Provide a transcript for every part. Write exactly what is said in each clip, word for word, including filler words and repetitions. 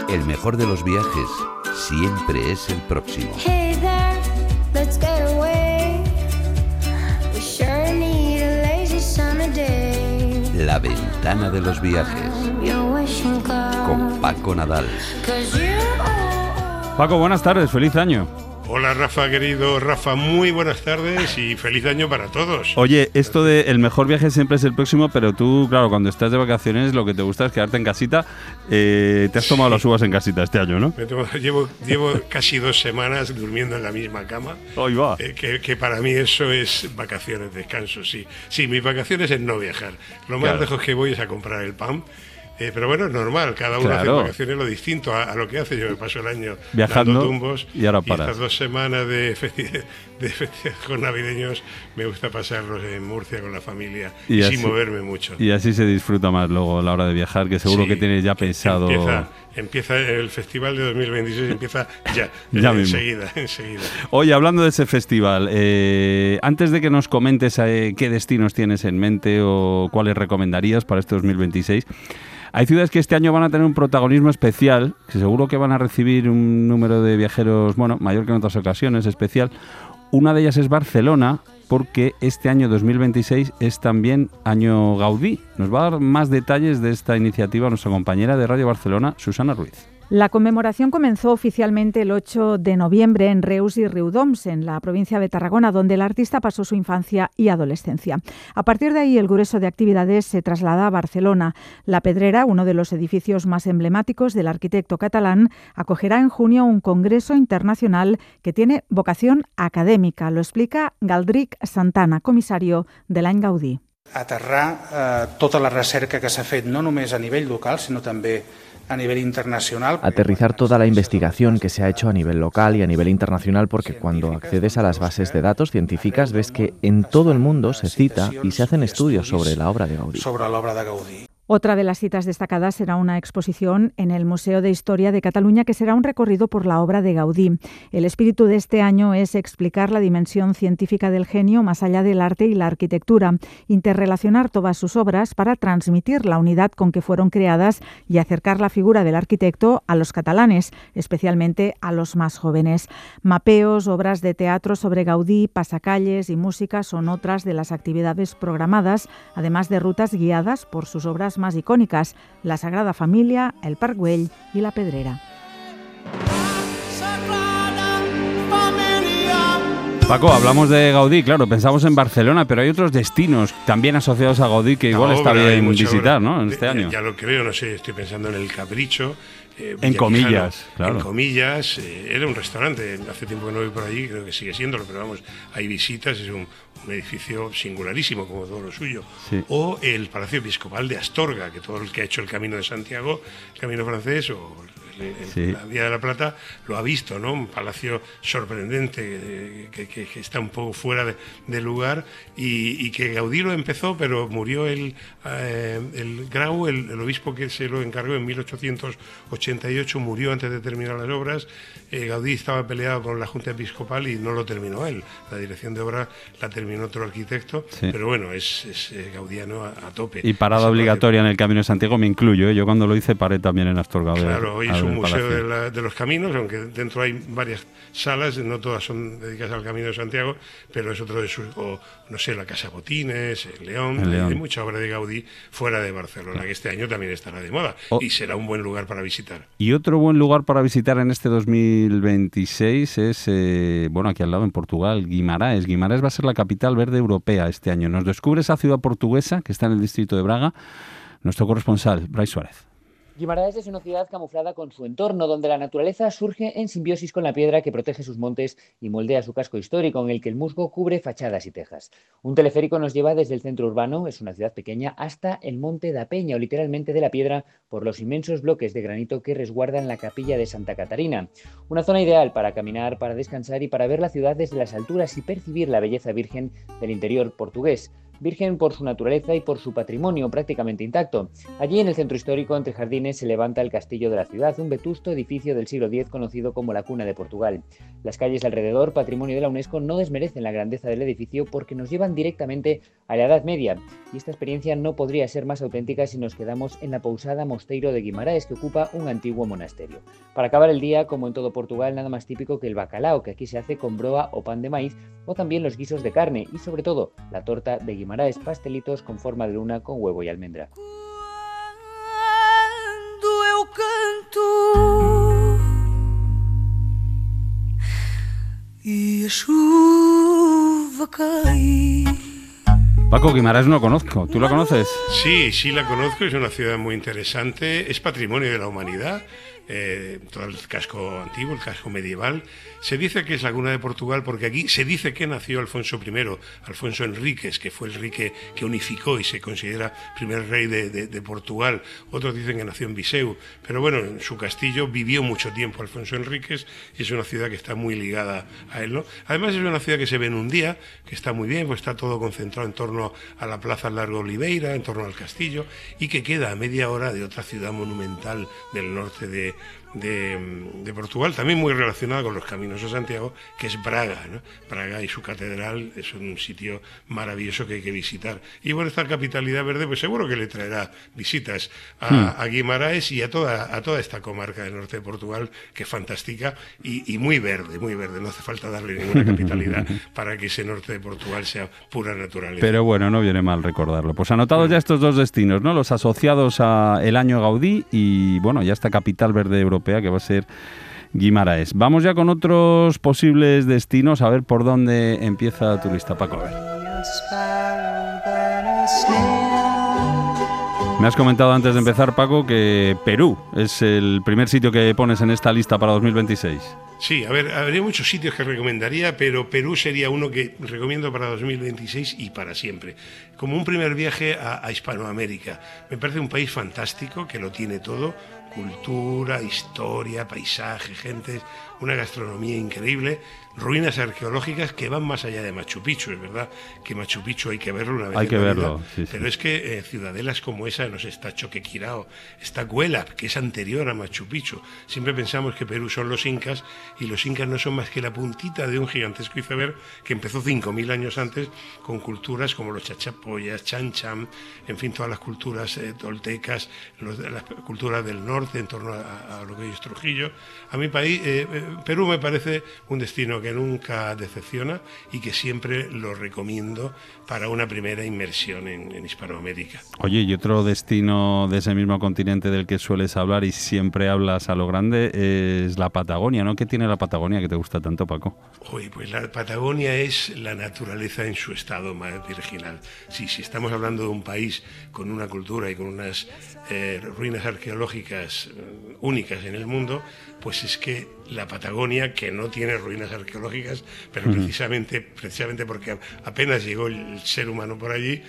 El mejor de los viajes siempre es el próximo. Hey there, let's get away. We sure need a lazy summer day. La ventana de los viajes. Your wishing card. Con Paco Nadal. 'Cause you Paco, buenas tardes, feliz año. Hola Rafa, querido Rafa, muy buenas tardes y feliz año para todos. Oye, esto de el mejor viaje siempre es el próximo, pero tú, claro, cuando estás de vacaciones lo que te gusta es quedarte en casita. Eh, te has tomado sí. las uvas en casita este año, ¿no? Me tomo, llevo, llevo casi dos semanas durmiendo en la misma cama. Ahí va. Eh, que, que para mí eso es vacaciones, descanso, sí. Sí, mis vacaciones es no viajar. Lo más claro. lejos que voy es a comprar el pan. Eh, pero bueno, es normal, cada uno claro. hace vacaciones lo distinto a, a lo que hace. Yo me paso el año viajando dando tumbos y ahora paras. Y estas dos semanas de festejos de navideños me gusta pasarlos en Murcia con la familia y, y así, sin moverme mucho. Y así se disfruta más luego a la hora de viajar, que seguro sí, que tienes ya pensado... Empieza, empieza el festival de dos mil veintiséis, empieza ya, ya eh, enseguida, enseguida. Oye, hablando de ese festival, eh, antes de que nos comentes eh, qué destinos tienes en mente o cuáles recomendarías para este dos mil veintiséis... Hay ciudades que este año van a tener un protagonismo especial, que seguro que van a recibir un número de viajeros, bueno, mayor que en otras ocasiones, especial. Una de ellas es Barcelona, porque este año dos mil veintiséis es también año Gaudí. Nos va a dar más detalles de esta iniciativa nuestra compañera de Radio Barcelona, Susana Ruiz. La conmemoración comenzó oficialmente el ocho de noviembre en Reus y Riudoms, en la provincia de Tarragona, donde el artista pasó su infancia y adolescencia. A partir de ahí, el grueso de actividades se traslada a Barcelona. La Pedrera, uno de los edificios más emblemáticos del arquitecto catalán, acogerá en junio un congreso internacional que tiene vocación académica. Lo explica Galdric Santana, comisario de l'Any Gaudí. Aterrar eh, tota la recerca que s'ha fet, no només a nivell local, sinó també a nivel internacional. Aterrizar toda la investigación que se ha hecho a nivel local y a nivel internacional, porque cuando accedes a las bases de datos científicas ves que en todo el mundo se cita y se hacen estudios sobre la obra de Gaudí. Sobre la obra de Gaudí. Otra de las citas destacadas será una exposición en el Museo de Historia de Cataluña que será un recorrido por la obra de Gaudí. El espíritu de este año es explicar la dimensión científica del genio más allá del arte y la arquitectura, interrelacionar todas sus obras para transmitir la unidad con que fueron creadas y acercar la figura del arquitecto a los catalanes, especialmente a los más jóvenes. Mapeos, obras de teatro sobre Gaudí, pasacalles y música son otras de las actividades programadas, además de rutas guiadas por sus obras más icónicas, la Sagrada Familia, el Parc Güell y la Pedrera. Paco, hablamos de Gaudí, claro, pensamos en Barcelona, pero hay otros destinos también asociados a Gaudí que igual está bien visitar, ¿no? En este ya, año. Ya lo creo, no sé, estoy pensando en el Capricho. Eh, en comillas, claro. En comillas, eh, era un restaurante, hace tiempo que no voy por allí, creo que sigue siéndolo, pero vamos, hay visitas, es un, un edificio singularísimo, como todo lo suyo. Sí. O el Palacio Episcopal de Astorga, que todo el que ha hecho el Camino de Santiago, el Camino francés o el, el, sí. la Vía de la Plata, lo ha visto, ¿no? Un palacio sorprendente, que, que, que está un poco fuera de, de lugar, y, y que Gaudí lo empezó, pero murió el, eh, el Grau, el, el obispo que se lo encargó en mil ochocientos ochenta y ocho, murió antes de terminar las obras. eh, Gaudí estaba peleado con la Junta Episcopal y no lo terminó él, la dirección de obra la terminó otro arquitecto, sí. Pero bueno, es, es eh, gaudiano a, a tope. Y parada obligatoria en el Camino de Santiago, me incluyo, ¿eh? Yo cuando lo hice paré también en Astorga. Claro, hoy es un museo de, la, de los caminos, aunque dentro hay varias salas, no todas son dedicadas al Camino de Santiago, pero es otro de sus, o no sé, la Casa Botines, el León, el León. Hay mucha obra de Gaudí fuera de Barcelona, que este año también estará de moda, oh. y será un buen lugar para visitar. Y otro buen lugar para visitar en este dos mil veintiséis es, eh, bueno, aquí al lado en Portugal, Guimarães. Guimarães va a ser la capital verde europea este año. Nos descubre esa ciudad portuguesa que está en el distrito de Braga nuestro corresponsal, Brais Suárez. Guimarães es una ciudad camuflada con su entorno, donde la naturaleza surge en simbiosis con la piedra que protege sus montes y moldea su casco histórico, en el que el musgo cubre fachadas y tejas. Un teleférico nos lleva desde el centro urbano, es una ciudad pequeña, hasta el Monte da Peña, o literalmente de la piedra, por los inmensos bloques de granito que resguardan la capilla de Santa Catarina. Una zona ideal para caminar, para descansar y para ver la ciudad desde las alturas y percibir la belleza virgen del interior portugués. virgen por su naturaleza y por su patrimonio prácticamente intacto. Allí, en el centro histórico, entre jardines, se levanta el castillo de la ciudad, un vetusto edificio del siglo diez conocido como la cuna de Portugal. Las calles alrededor, patrimonio de la UNESCO, no desmerecen la grandeza del edificio porque nos llevan directamente a la Edad Media, y esta experiencia no podría ser más auténtica si nos quedamos en la Pousada Mosteiro de Guimaraes, que ocupa un antiguo monasterio. Para acabar el día, como en todo Portugal, nada más típico que el bacalao, que aquí se hace con broa o pan de maíz, o también los guisos de carne y, sobre todo, la torta de Guimaraes, pastelitos con forma de luna con huevo y almendra. Quando eu canto e a chuva cai. Paco, Guimaraes no conozco. ¿Tú la conoces? Sí, sí la conozco. Es una ciudad muy interesante. Es patrimonio de la humanidad. Eh, todo el casco antiguo, el casco medieval. Se dice que es la cuna de Portugal porque aquí se dice que nació Alfonso primero, Alfonso Enríquez, que fue el rey que, que unificó y se considera primer rey de, de, de Portugal. Otros dicen que nació en Viseu, pero bueno, en su castillo vivió mucho tiempo Alfonso Enríquez y es una ciudad que está muy ligada a él, ¿no? Además es una ciudad que se ve en un día, que está muy bien, pues está todo concentrado en torno a la Plaza Largo Oliveira, en torno al castillo, y que queda a media hora de otra ciudad monumental del norte de De, de Portugal, también muy relacionada con los caminos de Santiago, que es Braga, ¿no? Braga y su catedral es un sitio maravilloso que hay que visitar. Y bueno, esta capitalidad verde, pues seguro que le traerá visitas a, hmm. a Guimaraes y a toda, a toda esta comarca del norte de Portugal, que es fantástica y, y muy verde, muy verde. No hace falta darle ninguna capitalidad para que ese norte de Portugal sea pura naturaleza. Pero bueno, no viene mal recordarlo. Pues anotados hmm. ya estos dos destinos, ¿no? Los asociados a el año Gaudí y, bueno, ya esta capital verde europea que va a ser Guimaraes. Vamos ya con otros posibles destinos, a ver por dónde empieza tu lista, Paco. A ver. Me has comentado antes de empezar, Paco, que Perú es el primer sitio que pones en esta lista para dos mil veintiséis. Sí, a ver, habría muchos sitios que recomendaría, pero Perú sería uno que recomiendo para dos mil veintiséis y para siempre. Como un primer viaje a, a Hispanoamérica. Me parece un país fantástico, que lo tiene todo. Cultura, historia, paisaje, gente, una gastronomía increíble, ruinas arqueológicas que van más allá de Machu Picchu. Es verdad que Machu Picchu hay que verlo una vez hay en que la verlo, vida, sí, pero sí. es que eh, ciudadelas como esa, no sé, está Choquequirao, está Güelap, que es anterior a Machu Picchu. Siempre pensamos que Perú son los incas y los incas no son más que la puntita de un gigantesco iceberg que empezó cinco mil años antes con culturas como los chachapoyas, chancham, en fin, todas las culturas eh, toltecas, los, las culturas del norte en torno a, a lo que es Trujillo. A mi país, eh, Perú me parece un destino que nunca decepciona y que siempre lo recomiendo para una primera inmersión en, en Hispanoamérica. Oye, y otro destino de ese mismo continente del que sueles hablar y siempre hablas a lo grande es la Patagonia, ¿no? ¿Qué tiene la Patagonia que te gusta tanto, Paco? Oye, pues la Patagonia es la naturaleza en su estado más virginal. Sí, si estamos hablando de un país con una cultura y con unas eh, ruinas arqueológicas eh, únicas en el mundo, pues es que la Patagonia, que no tiene ruinas arqueológicas, pero uh-huh. precisamente, precisamente porque apenas llegó el ser humano por allí,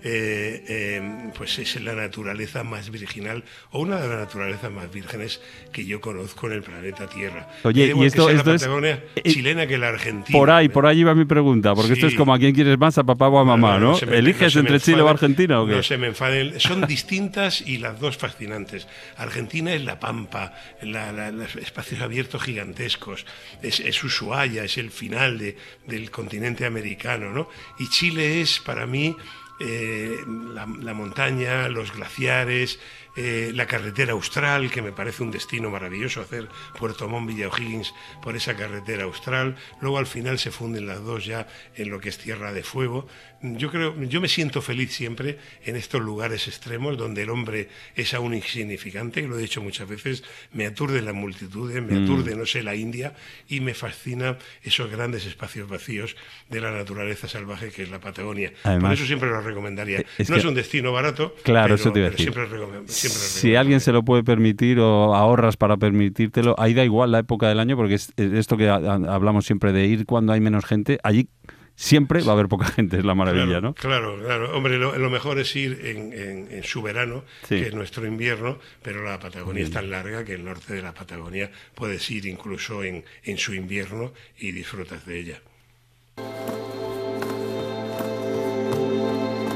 eh, eh, pues es la naturaleza más virginal, o una de las naturalezas más vírgenes que yo conozco en el planeta Tierra. Oye, y esto, que esto la es Patagonia eh, chilena que la Argentina. Por ahí, por ahí va mi pregunta, porque sí. Esto es como a quién quieres más, a papá o a mamá, ¿no? no, no, no me, ¿Eliges no entre enfaden, Chile o Argentina o qué? No se me enfaden, son distintas y las dos fascinantes. Argentina es la pampa, la, la, los espacios abiertos gigantescos, es, es Ushuaia, es el final de, del continente americano, ¿no? Y Chile es para mí eh, la, la montaña, los glaciares, eh, la carretera austral, que me parece un destino maravilloso, hacer Puerto Montt, Villa O'Higgins por esa carretera austral. Luego al final se funden las dos ya en lo que es Tierra de Fuego. Yo creo, yo me siento feliz siempre en estos lugares extremos donde el hombre es aún insignificante, lo he dicho muchas veces, me aturde las multitudes, me aturde, no sé, la India, y me fascina esos grandes espacios vacíos de la naturaleza salvaje que es la Patagonia. Además, por eso siempre lo recomendaría. Es no que, es un destino barato, claro, pero, eso te iba a pero decir. siempre, recomend, siempre lo Si alguien se lo puede permitir o ahorras para permitírtelo, ahí da igual la época del año, porque es esto que hablamos siempre de ir cuando hay menos gente, allí siempre va a haber poca gente, es la maravilla, claro, ¿no? Claro, claro. Hombre, lo, lo mejor es ir en, en, en su verano, sí. que es nuestro invierno, pero la Patagonia mm. es tan larga que el norte de la Patagonia puedes ir incluso en, en su invierno y disfrutas de ella.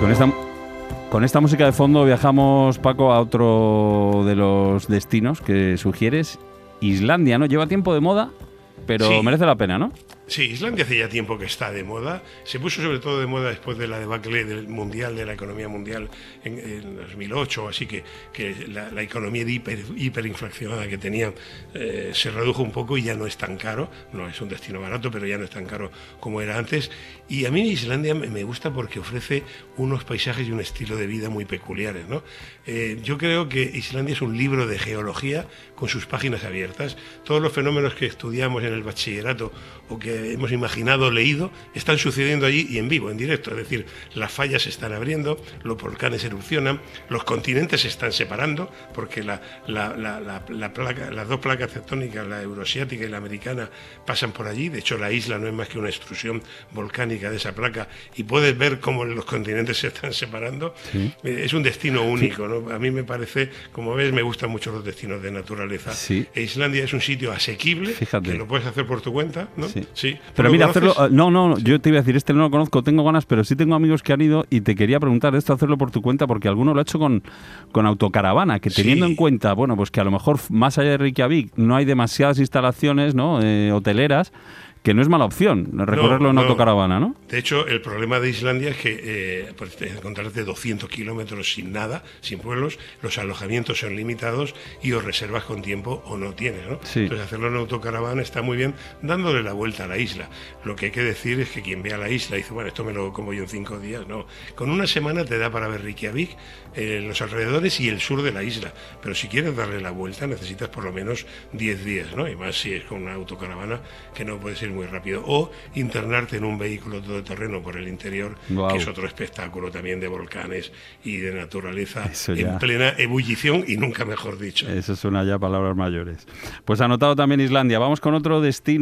Con esta, con esta música de fondo viajamos, Paco, a otro de los destinos que sugieres, Islandia, ¿no? Lleva tiempo de moda, pero sí, merece la pena, ¿no? Sí, Islandia hace ya tiempo que está de moda. Se puso sobre todo de moda después de la debacle del mundial, de la economía mundial en, en dos mil ocho, así que, que la, la economía hiper, hiperinflacionada que tenían eh, se redujo un poco y ya no es tan caro. No es un destino barato, pero ya no es tan caro como era antes. Y a mí Islandia me gusta porque ofrece unos paisajes y un estilo de vida muy peculiares, ¿no? Eh, yo creo que Islandia es un libro de geología con sus páginas abiertas. Todos los fenómenos que estudiamos en el bachillerato o que hemos imaginado, leído, están sucediendo allí y en vivo, en directo. Es decir, las fallas se están abriendo, los volcanes erupcionan, los continentes se están separando, porque la, la, la, la, la placa, las dos placas tectónicas, la euroasiática y la americana, pasan por allí. De hecho, la isla no es más que una extrusión volcánica de esa placa y puedes ver cómo los continentes se están separando. Sí. Es un destino único, ¿no? A mí me parece, como ves, me gustan mucho los destinos de naturaleza. Sí. E Islandia es un sitio asequible, fíjate, que lo puedes hacer por tu cuenta, ¿no? Sí. Sí. Pero mira, hacerlo, no, no, yo te iba a decir, este no lo conozco, tengo ganas, pero sí tengo amigos que han ido y te quería preguntar esto, hacerlo por tu cuenta, porque alguno lo ha hecho con, con autocaravana, que teniendo sí. en cuenta, bueno, pues que a lo mejor más allá de Reykjavik no hay demasiadas instalaciones, ¿no? Eh, hoteleras, que no es mala opción recorrerlo no, en no. autocaravana, ¿no? De hecho, el problema de Islandia es que eh, pues, encontrarte doscientos kilómetros sin nada, sin pueblos, los alojamientos son limitados y o reservas con tiempo o no tienes, ¿no? Sí. Entonces hacerlo en autocaravana está muy bien, dándole la vuelta a la isla. Lo que hay que decir es que quien vea la isla y dice, bueno, esto me lo como yo en cinco días, no. Con una semana te da para ver Reykjavik, eh, los alrededores y el sur de la isla, pero si quieres darle la vuelta necesitas por lo menos diez días, ¿no? Y más si es con una autocaravana, que no puede ser muy rápido, o internarte en un vehículo todoterreno por el interior, wow. que es otro espectáculo también de volcanes y de naturaleza en plena ebullición y nunca mejor dicho. Eso suena ya palabras mayores. Pues anotado también Islandia. Vamos con otro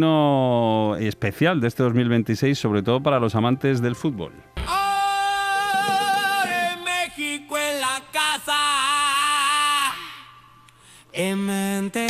destino especial de este dos mil veintiséis, sobre todo para los amantes del fútbol. Oh, en México en la casa, en mente.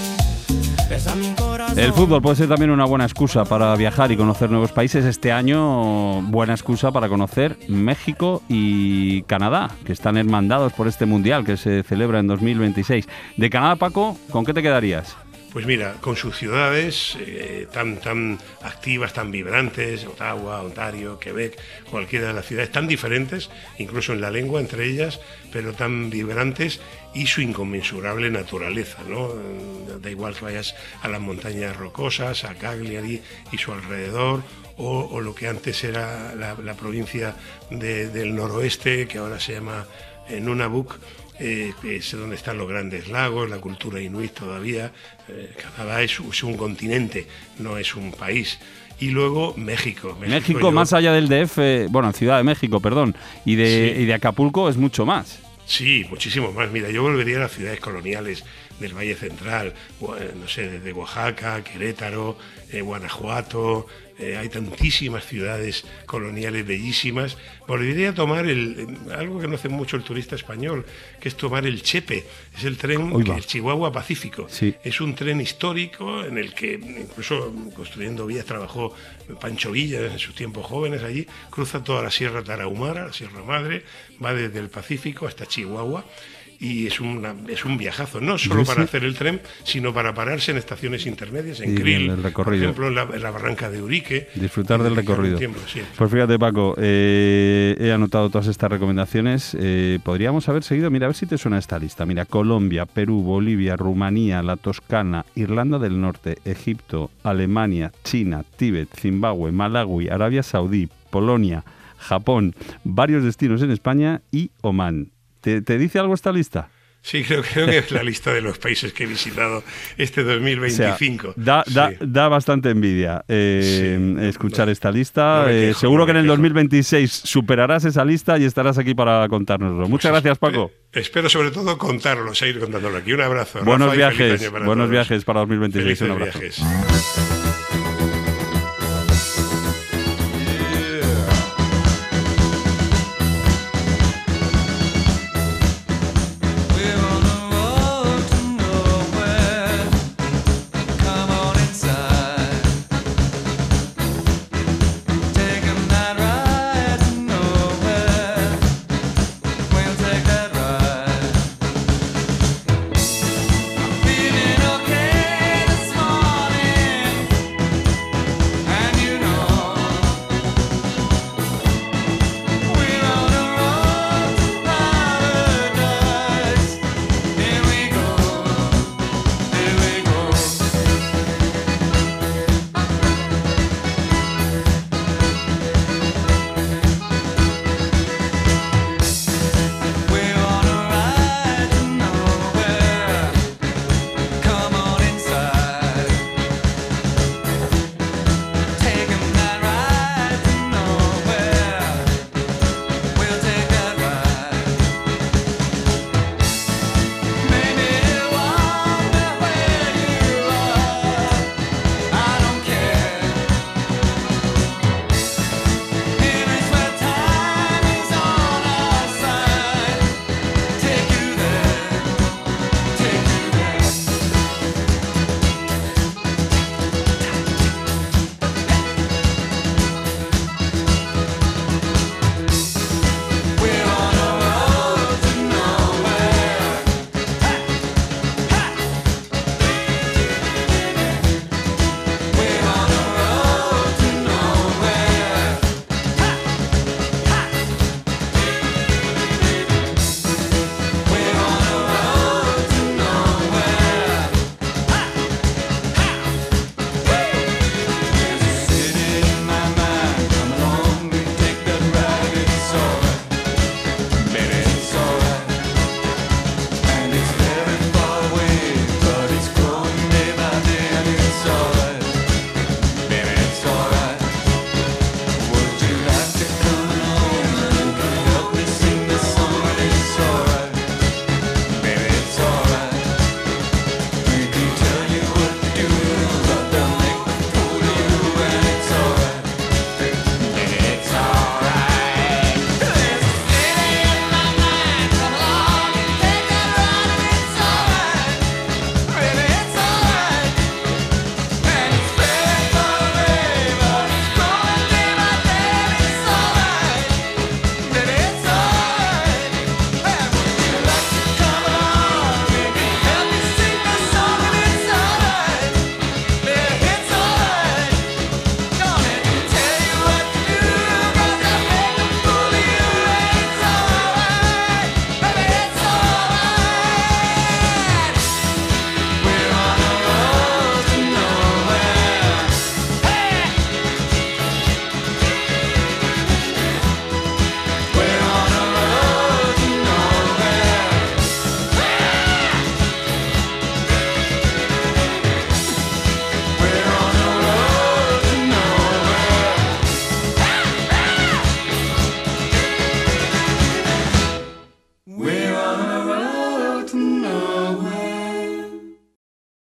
El fútbol puede ser también una buena excusa para viajar y conocer nuevos países. Este año, buena excusa para conocer México y Canadá, que están hermandados por este Mundial que se celebra en dos mil veintiséis. De Canadá, Paco, ¿con qué te quedarías? Pues mira, con sus ciudades eh, tan, tan activas, tan vibrantes, Ottawa, Ontario, Quebec, cualquiera de las ciudades tan diferentes, incluso en la lengua entre ellas, pero tan vibrantes, y su inconmensurable naturaleza, ¿no? Da igual que vayas a las montañas rocosas, a Cagliari y su alrededor, o, o lo que antes era la, la provincia de, del noroeste, que ahora se llama eh, Nunavut, Eh, es donde están los grandes lagos, la cultura inuit todavía. eh, Canadá es, es un continente, no es un país. Y luego México. México, México yo... más allá del D F, bueno, Ciudad de México, perdón, y de, sí. y de Acapulco es mucho más. Sí, muchísimo más. Mira, yo volvería a las ciudades coloniales del Valle Central, no sé, desde Oaxaca, Querétaro, eh, Guanajuato. Eh, hay tantísimas ciudades coloniales bellísimas. Volvería a tomar el, algo que no hace mucho el turista español, que es tomar el Chepe. Es el tren, que, el Chihuahua Pacífico. Sí. Es un tren histórico en el que, incluso construyendo vías, trabajó Pancho Villa en sus tiempos jóvenes allí. Cruza toda la Sierra Tarahumara, la Sierra Madre, va desde el Pacífico hasta Chihuahua. Y es, una, es un viajazo, no solo para hacer el tren, sino para pararse en estaciones intermedias, en Krill, por ejemplo, en la, en la barranca de Urique. Disfrutar del recorrido. Tiempo, sí. Pues fíjate, Paco, eh, he anotado todas estas recomendaciones. Eh, podríamos haber seguido, mira, a ver si te suena esta lista. Mira, Colombia, Perú, Bolivia, Rumanía, la Toscana, Irlanda del Norte, Egipto, Alemania, China, Tíbet, Zimbabue, Malawi, Arabia Saudí, Polonia, Japón, varios destinos en España y Omán. ¿Te, ¿Te dice algo esta lista? Sí, creo, creo que es la lista de los países que he visitado este dos mil veinticinco. O sea, da, da, sí. da bastante envidia eh, sí, escuchar no, esta lista. No quejo, eh, seguro no que en el dos mil veintiséis superarás esa lista y estarás aquí para contárnoslo. Muchas pues gracias, Paco. Espero sobre todo contarlo, seguir contándolo aquí. Un abrazo. Buenos Rafa, viajes, buenos todos. viajes para dos mil veintiséis. Felices Un abrazo. Viajes.